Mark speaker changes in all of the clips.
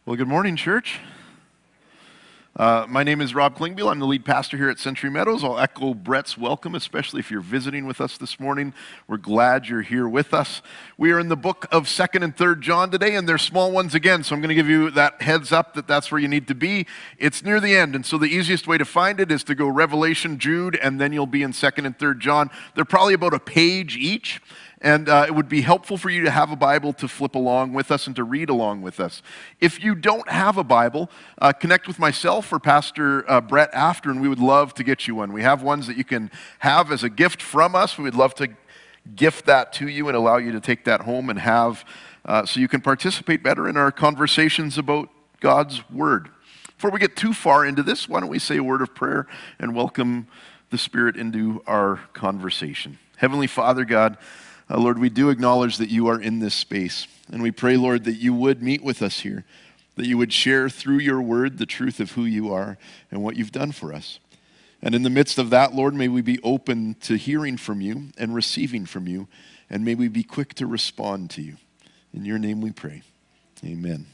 Speaker 1: Well, good morning, church. My name is Rob Klingbeil. I'm the lead pastor here at Century Meadows. I'll echo Brett's welcome, especially if you're visiting with us this morning. We're glad you're here with us. We are in the book of 2nd and 3rd John today, and they're small ones again, so I'm going to give you that heads up that that's where you need to be. It's near the end, and so the easiest way to find it is to go Revelation, Jude, and then you'll be in 2nd and 3rd John. They're probably about a page each. And it would be helpful for you to have a Bible to flip along with us and to read along with us. If you don't have a Bible, connect with myself or Pastor Brett after, and we would love to get you one. We have ones that you can have as a gift from us. We would love to gift that to you and allow you to take that home and have so you can participate better in our conversations about God's Word. Before we get too far into this, why don't we say a word of prayer and welcome the Spirit into our conversation. Heavenly Father, God, Lord, we do acknowledge that you are in this space, and we pray, Lord, that you would meet with us here, that you would share through your word the truth of who you are and what you've done for us. And in the midst of that, Lord, may we be open to hearing from you and receiving from you, and may we be quick to respond to you. In your name we pray. Amen.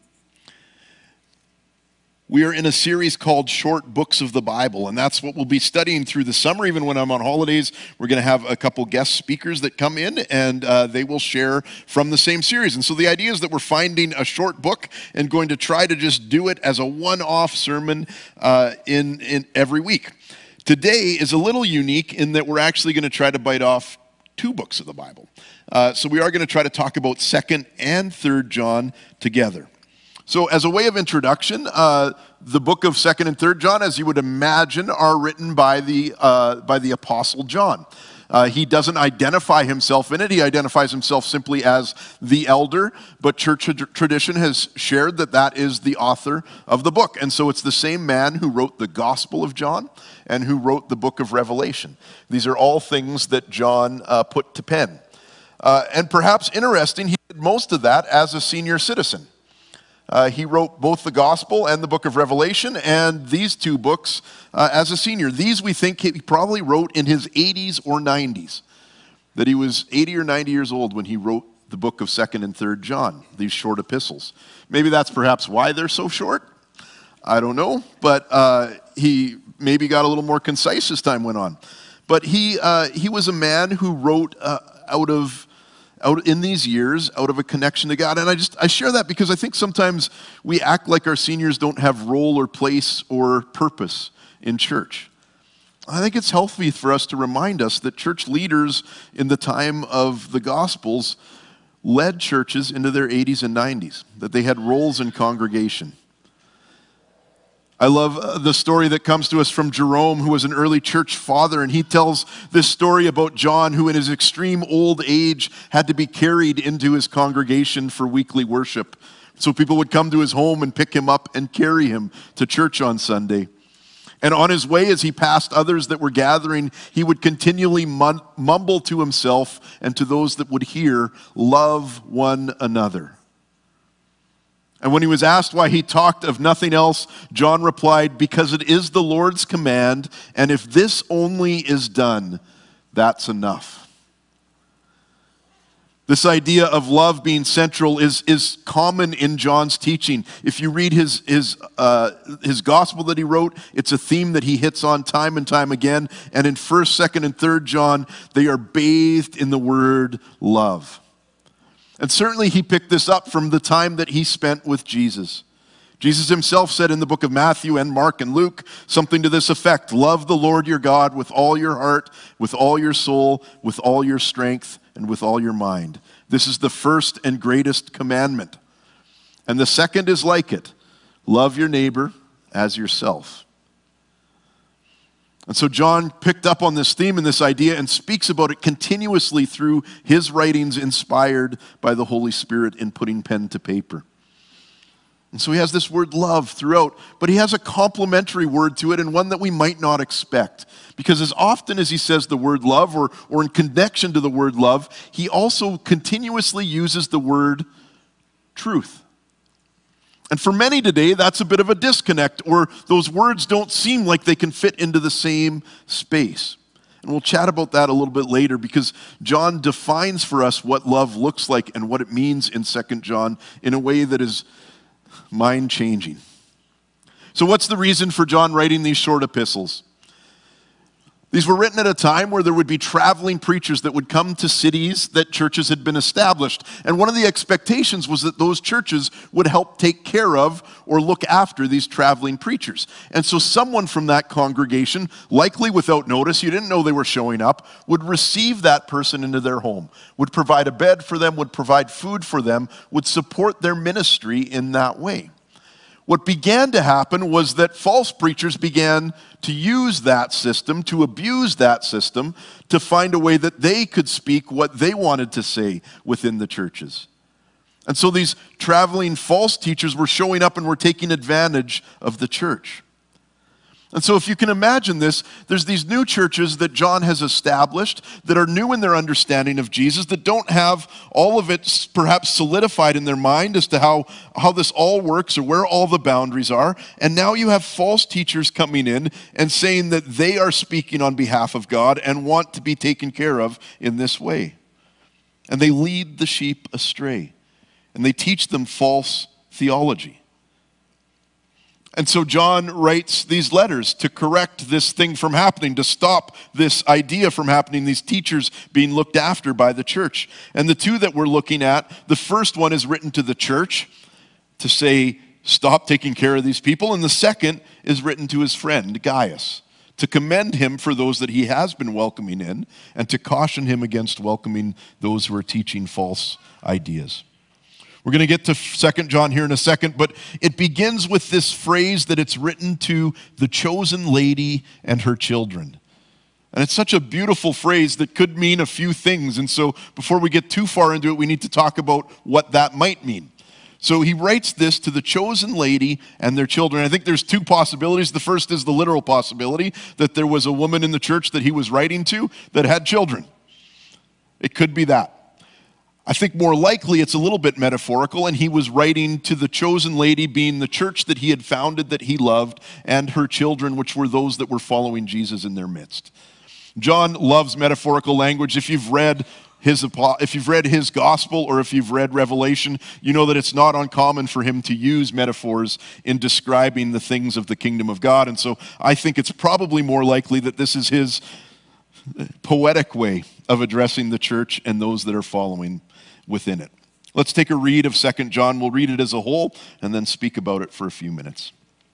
Speaker 1: We are in a series called Short Books of the Bible, and that's what we'll be studying through the summer. Even when I'm on holidays, we're going to have a couple guest speakers that come in, and they will share from the same series. And so the idea is that we're finding a short book and going to try to just do it as a one-off sermon in every week. Today is a little unique in that we're actually going to try to bite off 2 books of the Bible. So we are going to try to talk about 2nd and 3rd John together. So as a way of introduction, the book of 2nd and 3rd John, as you would imagine, are written by the Apostle John. He doesn't identify himself in it. He identifies himself simply as the elder, but church tradition has shared that that is the author of the book. And so it's the same man who wrote the Gospel of John and who wrote the book of Revelation. These are all things that John put to pen. And perhaps interesting, he did most of that as a senior citizen. He wrote both the Gospel and the book of Revelation, and these 2 books as a senior. These we think he probably wrote in his 80s or 90s, that he was 80 or 90 years old when he wrote the book of 2nd and 3rd John, these short epistles. Maybe that's perhaps why they're so short. I don't know, but he maybe got a little more concise as time went on. But he was a man who wrote out in these years, out of a connection to God. And I share that because I think sometimes we act like our seniors don't have role or place or purpose in church. I think it's healthy for us to remind us that church leaders in the time of the Gospels led churches into their 80s and 90s, that they had roles in congregation. I love the story that comes to us from Jerome, who was an early church father, and he tells this story about John, who in his extreme old age had to be carried into his congregation for weekly worship. So people would come to his home and pick him up and carry him to church on Sunday. And on his way, as he passed others that were gathering, he would continually mumble to himself and to those that would hear, "Love one another." And when he was asked why he talked of nothing else, John replied, "Because it is the Lord's command, and if this only is done, that's enough." This idea of love being central is common in John's teaching. If you read his gospel that he wrote, it's a theme that he hits on time and time again. And in 1st, 2nd, and 3rd John, they are bathed in the word love. And certainly he picked this up from the time that he spent with Jesus. Jesus himself said in the book of Matthew and Mark and Luke something to this effect: "Love the Lord your God with all your heart, with all your soul, with all your strength, and with all your mind. This is the first and greatest commandment. And the second is like it: love your neighbor as yourself." And so John picked up on this theme and this idea and speaks about it continuously through his writings inspired by the Holy Spirit in putting pen to paper. And so he has this word love throughout, but he has a complementary word to it and one that we might not expect. Because as often as he says the word love or in connection to the word love, he also continuously uses the word truth. And for many today, that's a bit of a disconnect, or those words don't seem like they can fit into the same space. And we'll chat about that a little bit later because John defines for us what love looks like and what it means in 2nd John in a way that is Mind-changing. So what's the reason for John writing these short epistles? These were written at a time where there would be traveling preachers that would come to cities that churches had been established. And one of the expectations was that those churches would help take care of or look after these traveling preachers. And so someone from that congregation, likely without notice, you didn't know they were showing up, would receive that person into their home, would provide a bed for them, would provide food for them, would support their ministry in that way. What began to happen was that false preachers began to use that system, to abuse that system, to find a way that they could speak what they wanted to say within the churches. And so these traveling false teachers were showing up and were taking advantage of the church. And so if you can imagine this, there's these new churches that John has established that are new in their understanding of Jesus, that don't have all of it perhaps solidified in their mind as to how this all works or where all the boundaries are. And now you have false teachers coming in and saying that they are speaking on behalf of God and want to be taken care of in this way. And they lead the sheep astray. And they teach them false theology. And so John writes these letters to correct this thing from happening, to stop this idea from happening, these teachers being looked after by the church. And the two that we're looking at, the first one is written to the church to say, stop taking care of these people. And the second is written to his friend, Gaius, to commend him for those that he has been welcoming in and to caution him against welcoming those who are teaching false ideas. We're going to get to 2 John here in a second, but it begins with this phrase that it's written to the chosen lady and her children. And it's such a beautiful phrase that could mean a few things. And so before we get too far into it, we need to talk about what that might mean. So he writes this to the chosen lady and their children. I think there's two possibilities. The first is the literal possibility that there was a woman in the church that he was writing to that had children. It could be that. I think more likely it's a little bit metaphorical, and he was writing to the chosen lady, being the church that he had founded, that he loved, and her children, which were those that were following Jesus in their midst. John loves metaphorical language. If you've read his gospel or if you've read Revelation, you know that it's not uncommon for him to use metaphors in describing the things of the kingdom of God. And so I think it's probably more likely that this is his poetic way of addressing the church and those that are following within it. Let's take a read of 2 John. We'll read it as a whole and then speak about it for a few minutes.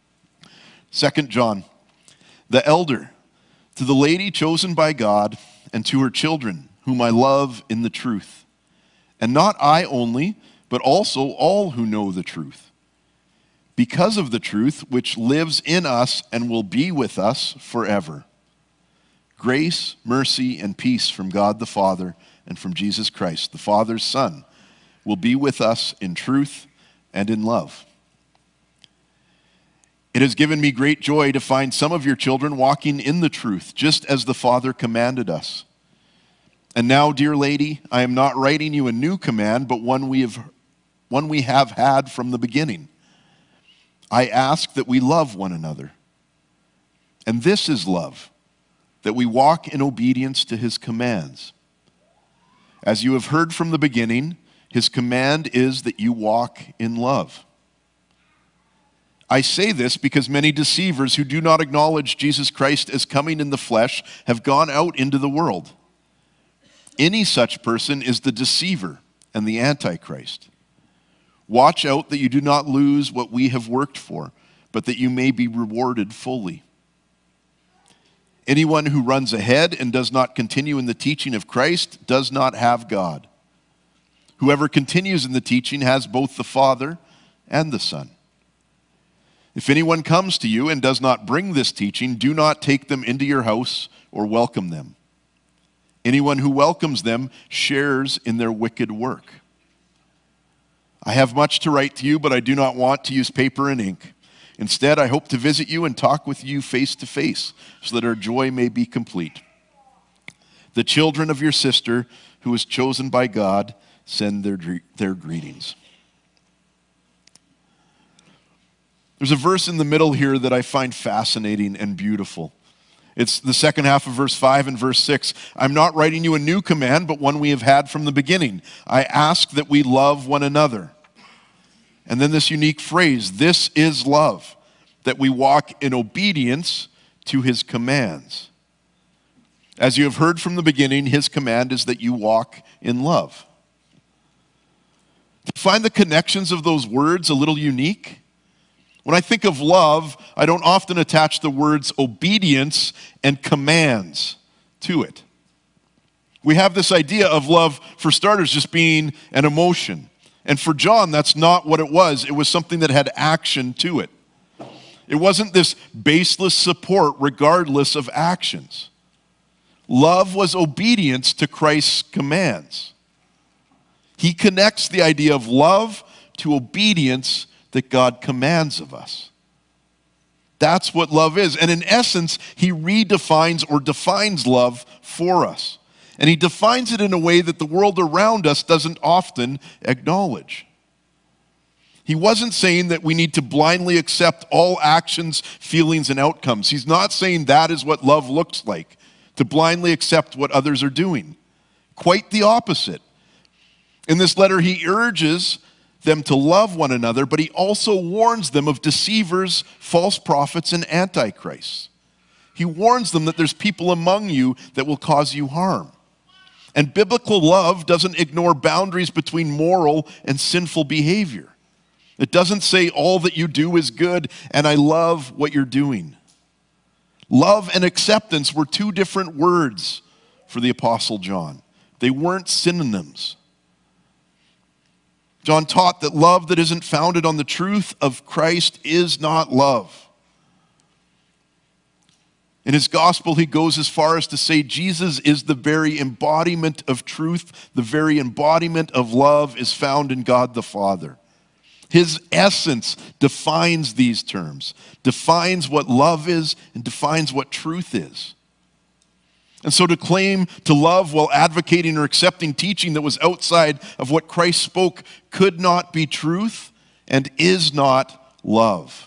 Speaker 1: 2 John, the elder, to the lady chosen by God and to her children, whom I love in the truth. And not I only, but also all who know the truth. Because of the truth which lives in us and will be with us forever. Grace, mercy, and peace from God the Father and from Jesus Christ, the Father's Son, will be with us in truth and in love. It has given me great joy to find some of your children walking in the truth, just as the Father commanded us. And now, dear lady, I am not writing you a new command, but one we have had from the beginning. I ask that we love one another. And this is love, that we walk in obedience to his commands. As you have heard from the beginning, his command is that you walk in love. I say this because many deceivers who do not acknowledge Jesus Christ as coming in the flesh have gone out into the world. Any such person is the deceiver and the Antichrist. Watch out that you do not lose what we have worked for, but that you may be rewarded fully. Anyone who runs ahead and does not continue in the teaching of Christ does not have God. Whoever continues in the teaching has both the Father and the Son. If anyone comes to you and does not bring this teaching, do not take them into your house or welcome them. Anyone who welcomes them shares in their wicked work. I have much to write to you, but I do not want to use paper and ink. Instead, I hope to visit you and talk with you face to face, so that our joy may be complete. The children of your sister, who is chosen by God, send their greetings. There's a verse in the middle here that I find fascinating and beautiful. It's the second half of verse 5 and verse 6. I'm not writing you a new command, but one we have had from the beginning. I ask that we love one another. And then this unique phrase, this is love, that we walk in obedience to his commands. As you have heard from the beginning, his command is that you walk in love. Do you find the connections of those words a little unique? When I think of love, I don't often attach the words obedience and commands to it. We have this idea of love, for starters, just being an emotion. And for John, that's not what it was. It was something that had action to it. It wasn't this baseless support regardless of actions. Love was obedience to Christ's commands. He connects the idea of love to obedience that God commands of us. That's what love is. And in essence, he redefines or defines love for us. And he defines it in a way that the world around us doesn't often acknowledge. He wasn't saying that we need to blindly accept all actions, feelings, and outcomes. He's not saying that is what love looks like, to blindly accept what others are doing. Quite the opposite. In this letter, he urges them to love one another, but he also warns them of deceivers, false prophets, and antichrists. He warns them that there's people among you that will cause you harm. And biblical love doesn't ignore boundaries between moral and sinful behavior. It doesn't say all that you do is good and I love what you're doing. Love and acceptance were two different words for the Apostle John. They weren't synonyms. John taught that love that isn't founded on the truth of Christ is not love. In his gospel, he goes as far as to say Jesus is the very embodiment of truth, the very embodiment of love is found in God the Father. His essence defines these terms, defines what love is, and defines what truth is. And so to claim to love while advocating or accepting teaching that was outside of what Christ spoke could not be truth and is not love.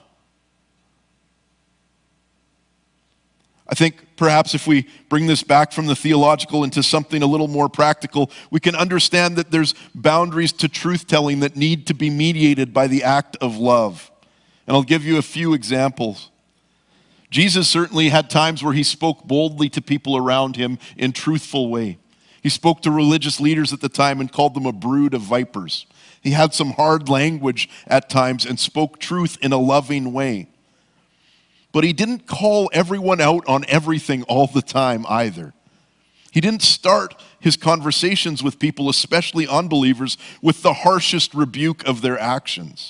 Speaker 1: I think perhaps if we bring this back from the theological into something a little more practical, we can understand that there's boundaries to truth-telling that need to be mediated by the act of love. And I'll give you a few examples. Jesus certainly had times where he spoke boldly to people around him in a truthful way. He spoke to religious leaders at the time and called them a brood of vipers. He had some hard language at times and spoke truth in a loving way. But he didn't call everyone out on everything all the time either. He didn't start his conversations with people, especially unbelievers, with the harshest rebuke of their actions.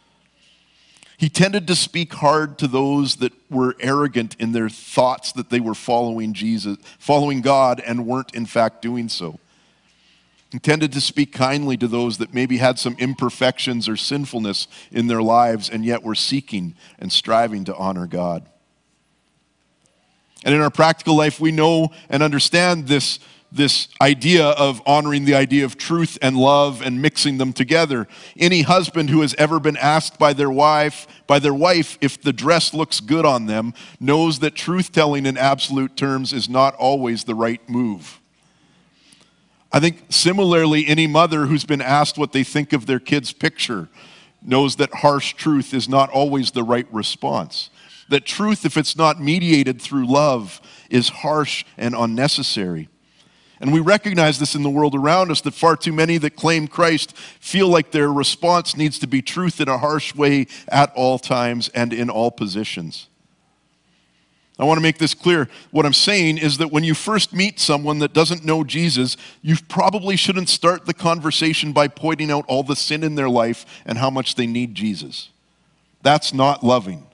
Speaker 1: He tended to speak hard to those that were arrogant in their thoughts that they were following Jesus, following God, and weren't in fact doing so. He tended to speak kindly to those that maybe had some imperfections or sinfulness in their lives and yet were seeking and striving to honor God. And in our practical life, we know and understand this idea of honoring the idea of truth and love and mixing them together. Any husband who has ever been asked by their wife if the dress looks good on them knows that truth-telling in absolute terms is not always the right move. I think similarly, any mother who's been asked what they think of their kid's picture knows that harsh truth is not always the right response. That truth, if it's not mediated through love, is harsh and unnecessary. And we recognize this in the world around us, that far too many that claim Christ feel like their response needs to be truth in a harsh way at all times and in all positions. I want to make this clear. What I'm saying is that when you first meet someone that doesn't know Jesus, you probably shouldn't start the conversation by pointing out all the sin in their life and how much they need Jesus. That's not loving.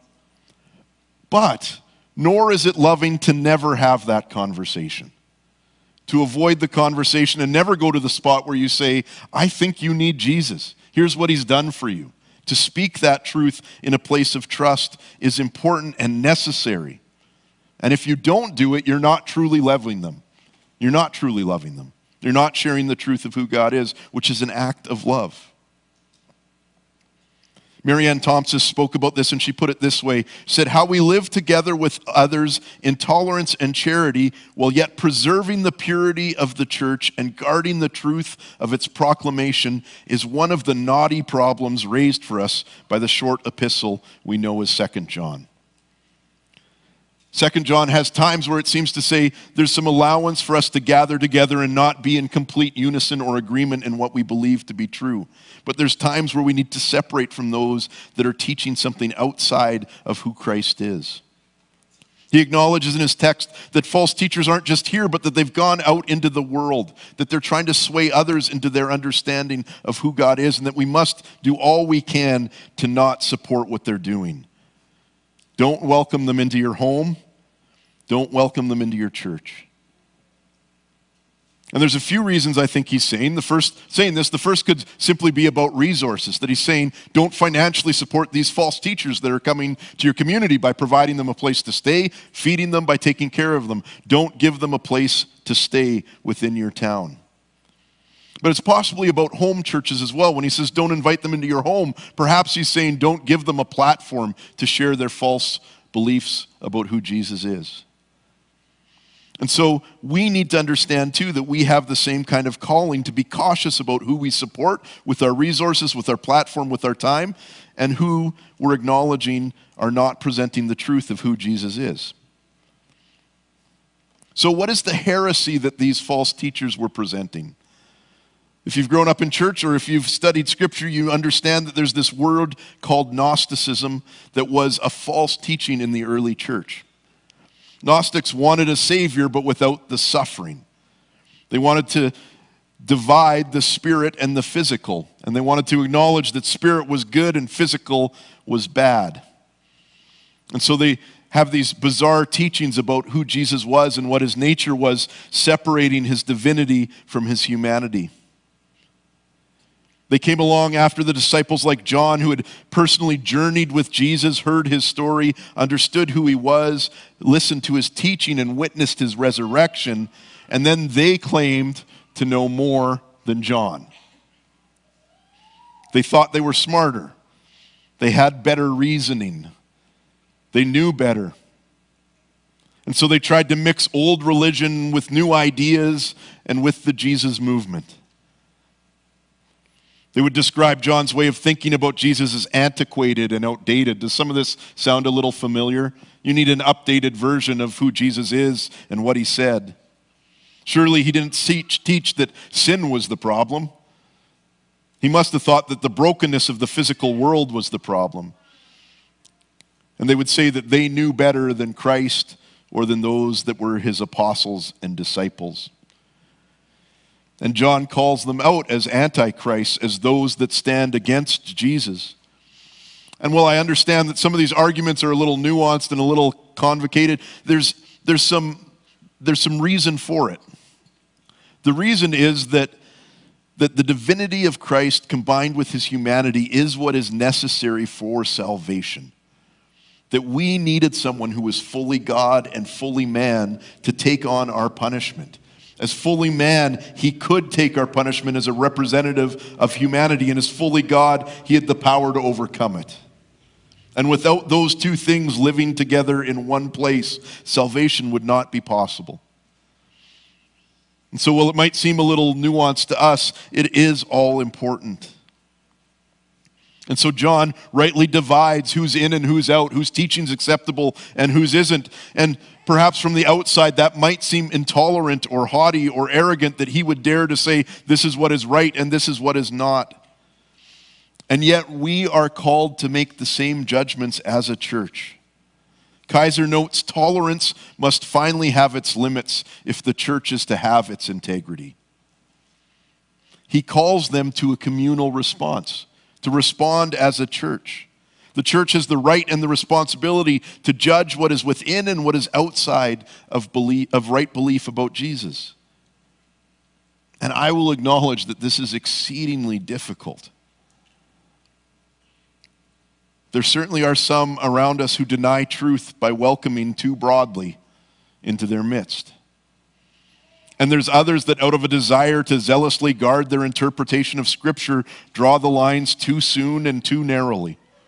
Speaker 1: But nor is it loving to never have that conversation. To avoid the conversation and never go to the spot where you say, I think you need Jesus. Here's what he's done for you. To speak that truth in a place of trust is important and necessary. And if you don't do it, you're not truly loving them. You're not truly loving them. You're not sharing the truth of who God is, which is an act of love. Marianne Thompson spoke about this, and she put it this way. She said, how we live together with others in tolerance and charity while yet preserving the purity of the church and guarding the truth of its proclamation is one of the knotty problems raised for us by the short epistle we know as 2 John. 2 John has times where it seems to say there's some allowance for us to gather together and not be in complete unison or agreement in what we believe to be true. But there's times where we need to separate from those that are teaching something outside of who Christ is. He acknowledges in his text that false teachers aren't just here, but that they've gone out into the world, that they're trying to sway others into their understanding of who God is, and that we must do all we can to not support what they're doing. Don't welcome them into your home. Don't welcome them into your church. And there's a few reasons I think he's saying. The first could simply be about resources, that he's saying don't financially support these false teachers that are coming to your community by providing them a place to stay, feeding them by taking care of them. Don't give them a place to stay within your town. But it's possibly about home churches as well. When he says don't invite them into your home, perhaps he's saying don't give them a platform to share their false beliefs about who Jesus is. And so we need to understand too that we have the same kind of calling to be cautious about who we support with our resources, with our platform, with our time, and who we're acknowledging are not presenting the truth of who Jesus is. So what is the heresy that these false teachers were presenting? If you've grown up in church or if you've studied Scripture, you understand that there's this word called Gnosticism that was a false teaching in the early church. Gnostics wanted a Savior, but without the suffering. They wanted to divide the spirit and the physical, and they wanted to acknowledge that spirit was good and physical was bad. And so they have these bizarre teachings about who Jesus was and what his nature was, separating his divinity from his humanity. They came along after the disciples like John, who had personally journeyed with Jesus, heard his story, understood who he was, listened to his teaching, and witnessed his resurrection. And then they claimed to know more than John. They thought they were smarter. They had better reasoning. They knew better. And so they tried to mix old religion with new ideas and with the Jesus movement. They would describe John's way of thinking about Jesus as antiquated and outdated. Does some of this sound a little familiar? You need an updated version of who Jesus is and what he said. Surely he didn't teach that sin was the problem. He must have thought that the brokenness of the physical world was the problem. And they would say that they knew better than Christ or than those that were his apostles and disciples. And John calls them out as antichrists, as those that stand against Jesus. And while I understand that some of these arguments are a little nuanced and a little convoluted, there's some reason for it. The reason is that the divinity of Christ combined with his humanity is what is necessary for salvation. That we needed someone who was fully God and fully man to take on our punishment. As fully man, he could take our punishment as a representative of humanity, and as fully God, he had the power to overcome it. And without those two things living together in one place, salvation would not be possible. And so while it might seem a little nuanced to us, it is all important. And so John rightly divides who's in and who's out, whose teaching's acceptable and whose isn't. And perhaps from the outside that might seem intolerant or haughty or arrogant that he would dare to say this is what is right and this is what is not. And yet we are called to make the same judgments as a church. Kaiser notes tolerance must finally have its limits if the church is to have its integrity. He calls them to a communal response, to respond as a church. The church has the right and the responsibility to judge what is within and what is outside of right belief about Jesus. And I will acknowledge that this is exceedingly difficult. There certainly are some around us who deny truth by welcoming too broadly into their midst. And there's others that out of a desire to zealously guard their interpretation of Scripture draw the lines too soon and too narrowly.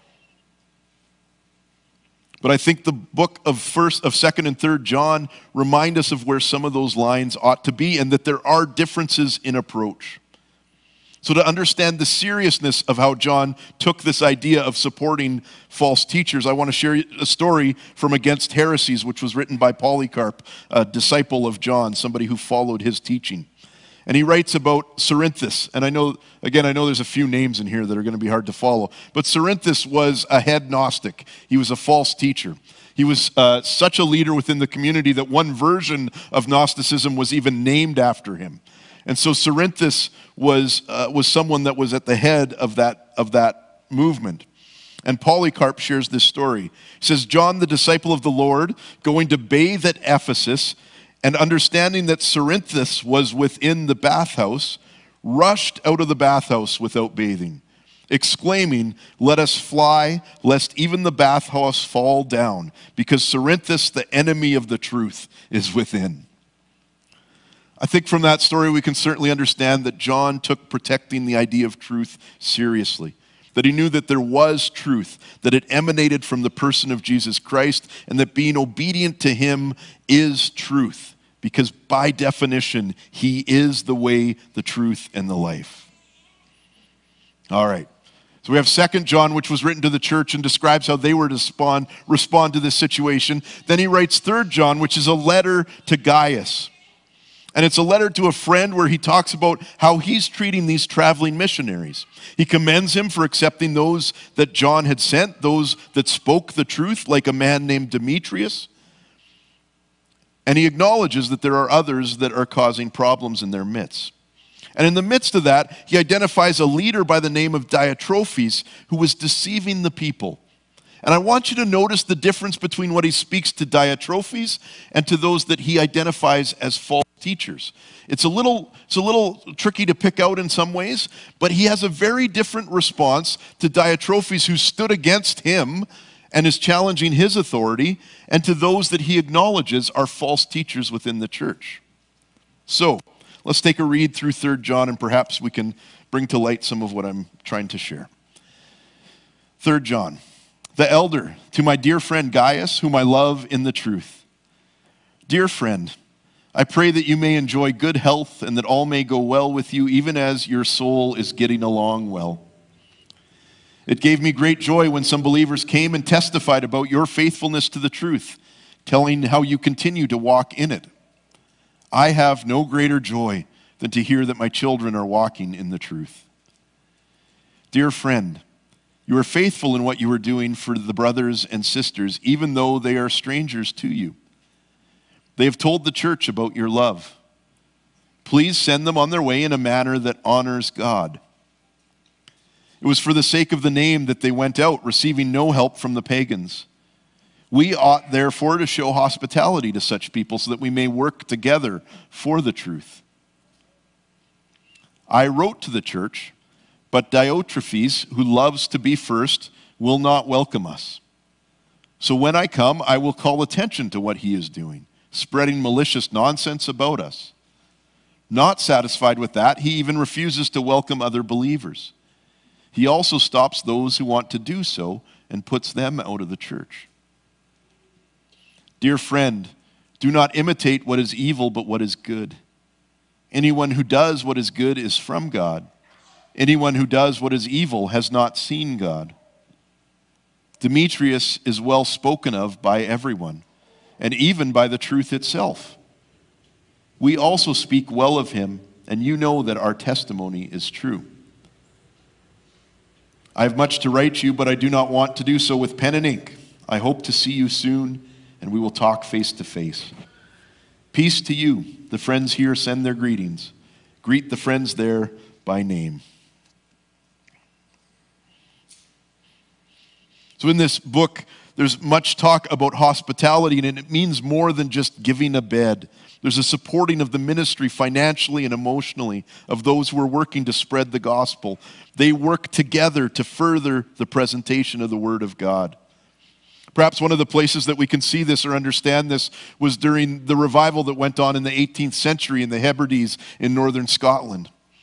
Speaker 1: But I think the book of 2nd and 3rd John remind us of where some of those lines ought to be and that there are differences in approach. So to understand the seriousness of how John took this idea of supporting false teachers, I want to share a story from Against Heresies, which was written by Polycarp, a disciple of John, somebody who followed his teaching. And he writes about Cerinthus. And I know there's a few names in here that are going to be hard to follow. But Cerinthus was a head Gnostic. He was a false teacher. He was such a leader within the community that one version of Gnosticism was even named after him. And so Cerinthus was someone that was at the head of that movement. And Polycarp shares this story. He says, John, the disciple of the Lord, going to bathe at Ephesus, and understanding that Cerinthus was within the bathhouse, rushed out of the bathhouse without bathing, exclaiming, let us fly, lest even the bathhouse fall down, because Cerinthus, the enemy of the truth, is within. I think from that story we can certainly understand that John took protecting the idea of truth seriously, that he knew that there was truth, that it emanated from the person of Jesus Christ, and that being obedient to him is truth. Because by definition, he is the way, the truth, and the life. All right. So we have 2nd John, which was written to the church and describes how they were to respond to this situation. Then he writes 3rd John, which is a letter to Gaius. And it's a letter to a friend where he talks about how he's treating these traveling missionaries. He commends him for accepting those that John had sent, those that spoke the truth, like a man named Demetrius. And he acknowledges that there are others that are causing problems in their midst. And in the midst of that, he identifies a leader by the name of Diotrephes who was deceiving the people. And I want you to notice the difference between what he speaks to Diotrephes and to those that he identifies as false teachers. It's a little tricky to pick out in some ways, but he has a very different response to Diotrephes, who stood against him and is challenging his authority, and to those that he acknowledges are false teachers within the church. So, let's take a read through 3rd John, and perhaps we can bring to light some of what I'm trying to share. 3rd John, the elder, to my dear friend Gaius, whom I love in the truth. Dear friend, I pray that you may enjoy good health and that all may go well with you, even as your soul is getting along well. It gave me great joy when some believers came and testified about your faithfulness to the truth, telling how you continue to walk in it. I have no greater joy than to hear that my children are walking in the truth. Dear friend, you are faithful in what you are doing for the brothers and sisters, even though they are strangers to you. They have told the church about your love. Please send them on their way in a manner that honors God. It was for the sake of the name that they went out, receiving no help from the pagans. We ought, therefore, to show hospitality to such people so that we may work together for the truth. I wrote to the church, but Diotrephes, who loves to be first, will not welcome us. So when I come, I will call attention to what he is doing, spreading malicious nonsense about us. Not satisfied with that, he even refuses to welcome other believers. He also stops those who want to do so and puts them out of the church. Dear friend, do not imitate what is evil, but what is good. Anyone who does what is good is from God. Anyone who does what is evil has not seen God. Demetrius is well spoken of by everyone, and even by the truth itself. We also speak well of him, and you know that our testimony is true. I have much to write you, but I do not want to do so with pen and ink. I hope to see you soon, and we will talk face to face. Peace to you. The friends here send their greetings. Greet the friends there by name. So in this book, there's much talk about hospitality, and it means more than just giving a bed. There's a supporting of the ministry financially and emotionally of those who are working to spread the gospel. They work together to further the presentation of the Word of God. Perhaps one of the places that we can see this or understand this was during the revival that went on in the 18th century in the Hebrides in northern Scotland.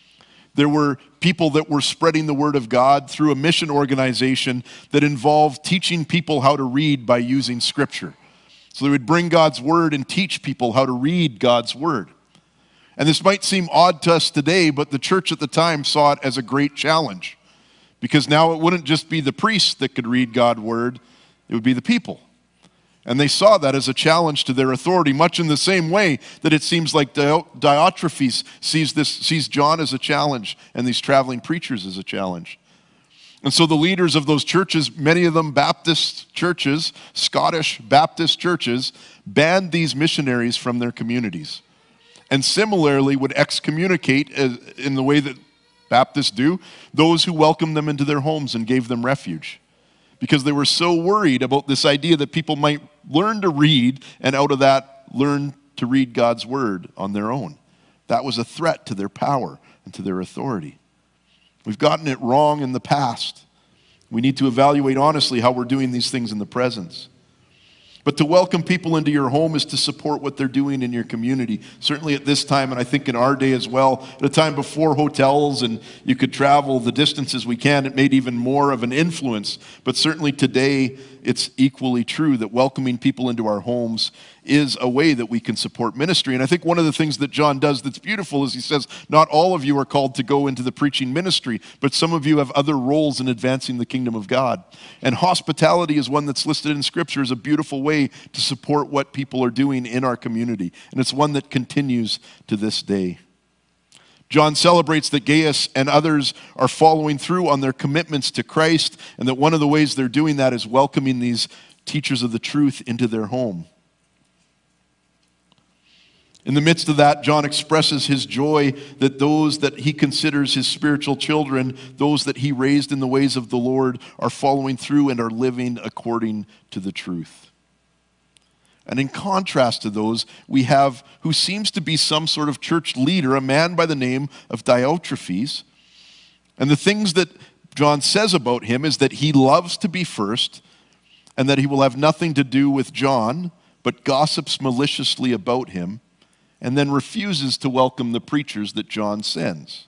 Speaker 1: There were people that were spreading the word of God through a mission organization that involved teaching people how to read by using Scripture. So they would bring God's word and teach people how to read God's word. And this might seem odd to us today, but the church at the time saw it as a great challenge, because now it wouldn't just be the priests that could read God's word, it would be the people. And they saw that as a challenge to their authority, much in the same way that it seems like Diotrephes sees John as a challenge and these traveling preachers as a challenge. And so the leaders of those churches, many of them Baptist churches, Scottish Baptist churches, banned these missionaries from their communities. And similarly would excommunicate, in the way that Baptists do, those who welcomed them into their homes and gave them refuge, because they were so worried about this idea that people might learn to read and out of that learn to read God's word on their own. That was a threat to their power and to their authority. We've gotten it wrong in the past. We need to evaluate honestly how we're doing these things in the present. But to welcome people into your home is to support what they're doing in your community. Certainly at this time, and I think in our day as well, at a time before hotels and you could travel the distances we can, it made even more of an influence. But certainly today, it's equally true that welcoming people into our homes is a way that we can support ministry. And I think one of the things that John does that's beautiful is he says, not all of you are called to go into the preaching ministry, but some of you have other roles in advancing the kingdom of God. And hospitality is one that's listed in Scripture as a beautiful way to support what people are doing in our community. And it's one that continues to this day. John celebrates that Gaius and others are following through on their commitments to Christ, and that one of the ways they're doing that is welcoming these teachers of the truth into their home. In the midst of that, John expresses his joy that those that he considers his spiritual children, those that he raised in the ways of the Lord, are following through and are living according to the truth. And in contrast to those, we have who seems to be some sort of church leader, a man by the name of Diotrephes. And the things that John says about him is that he loves to be first, and that he will have nothing to do with John, but gossips maliciously about him, and then refuses to welcome the preachers that John sends.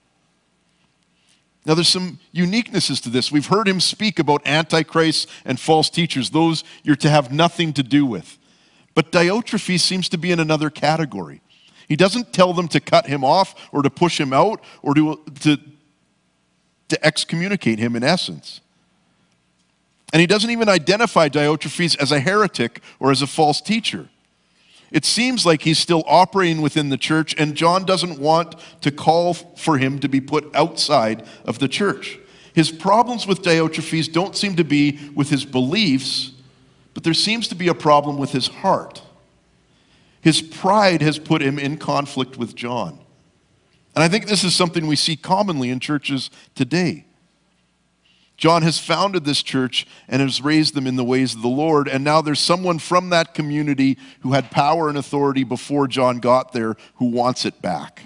Speaker 1: Now, there's some uniquenesses to this. We've heard him speak about antichrists and false teachers, those you're to have nothing to do with. But Diotrephes seems to be in another category. He doesn't tell them to cut him off or to push him out or to excommunicate him in essence. And he doesn't even identify Diotrephes as a heretic or as a false teacher. It seems like he's still operating within the church, and John doesn't want to call for him to be put outside of the church. His problems with Diotrephes don't seem to be with his beliefs, but there seems to be a problem with his heart. His pride has put him in conflict with John. And I think this is something we see commonly in churches today. John has founded this church and has raised them in the ways of the Lord, and now there's someone from that community who had power and authority before John got there who wants it back.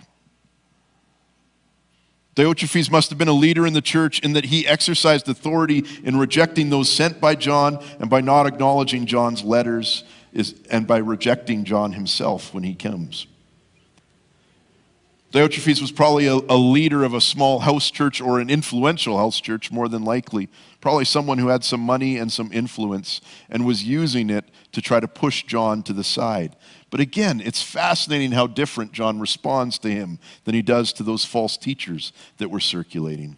Speaker 1: Diotrephes must have been a leader in the church in that he exercised authority in rejecting those sent by John and by not acknowledging John's letters and by rejecting John himself when he comes. Diotrephes was probably a leader of a small house church or an influential house church, more than likely. Probably someone who had some money and some influence and was using it to try to push John to the side. But again, it's fascinating how different John responds to him than he does to those false teachers that were circulating.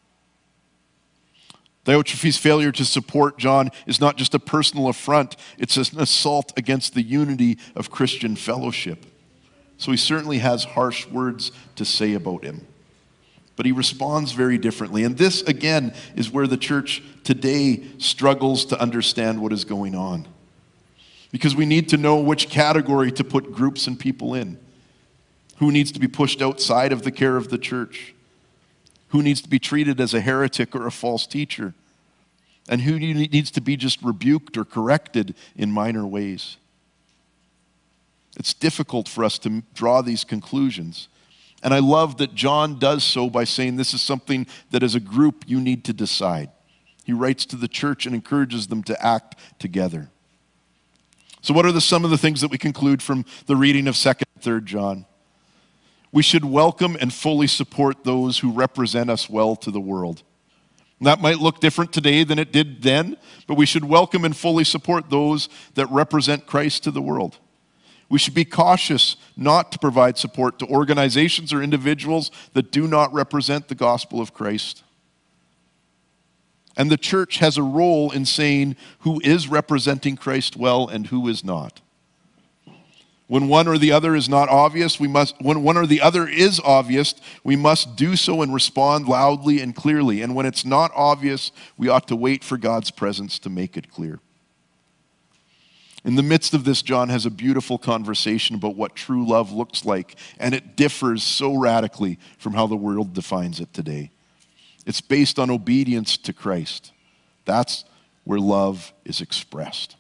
Speaker 1: Diotrephes' failure to support John is not just a personal affront, it's an assault against the unity of Christian fellowship. So he certainly has harsh words to say about him. But he responds very differently. And this, again, is where the church today struggles to understand what is going on. Because we need to know which category to put groups and people in. Who needs to be pushed outside of the care of the church? Who needs to be treated as a heretic or a false teacher? And who needs to be just rebuked or corrected in minor ways? It's difficult for us to draw these conclusions. And I love that John does so by saying this is something that as a group you need to decide. He writes to the church and encourages them to act together. So what are some of the things that we conclude from the reading of 2nd and 3rd John? We should welcome and fully support those who represent us well to the world. That might look different today than it did then, but we should welcome and fully support those that represent Christ to the world. We should be cautious not to provide support to organizations or individuals that do not represent the gospel of Christ. And the church has a role in saying who is representing Christ well and who is not. When one or the other is not obvious, when one or the other is obvious, we must do so and respond loudly and clearly. And when it's not obvious, we ought to wait for God's presence to make it clear. In the midst of this, John has a beautiful conversation about what true love looks like, and it differs so radically from how the world defines it today. It's based on obedience to Christ. That's where love is expressed.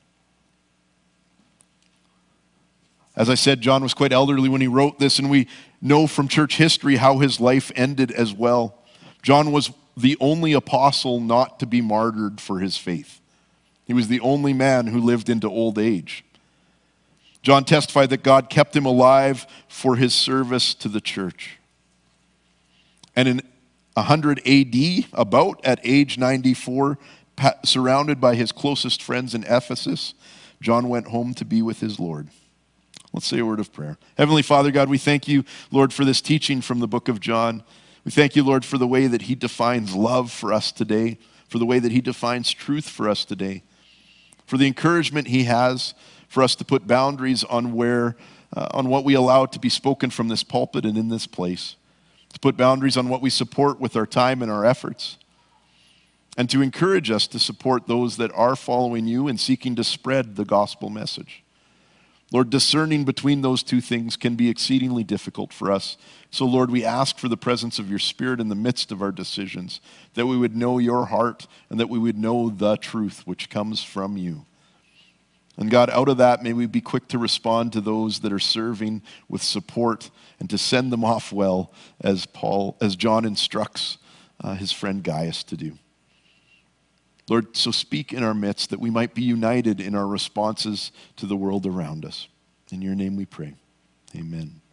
Speaker 1: As I said, John was quite elderly when he wrote this, and we know from church history how his life ended as well. John was the only apostle not to be martyred for his faith. He was the only man who lived into old age. John testified that God kept him alive for his service to the church. And in 100 AD, about at age 94, surrounded by his closest friends in Ephesus, John went home to be with his Lord. Let's say a word of prayer. Heavenly Father, God, we thank you, Lord, for this teaching from the book of John. We thank you, Lord, for the way that he defines love for us today, for the way that he defines truth for us today, for the encouragement he has for us to put boundaries on what we allow to be spoken from this pulpit and in this place, to put boundaries on what we support with our time and our efforts, and to encourage us to support those that are following you and seeking to spread the gospel message. Lord, discerning between those two things can be exceedingly difficult for us. So, Lord, we ask for the presence of your Spirit in the midst of our decisions, that we would know your heart and that we would know the truth which comes from you. And God, out of that, may we be quick to respond to those that are serving with support and to send them off well, as John instructs his friend Gaius to do. Lord, so speak in our midst that we might be united in our responses to the world around us. In your name we pray. Amen.